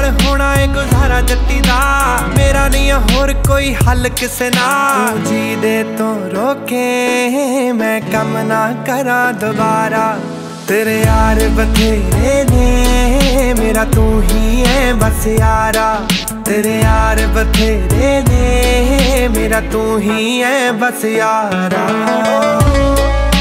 होना है गुजारा जट्टी दा, मेरा नहीं है होर कोई हल किसे ना। तू जी दे तो रोके मैं कम ना करा दोबारा, तेरे यार बथेरे ने मेरा तू ही है बस यारा, तेरे यार बथेरे ने मेरा तू ही है बस यारा।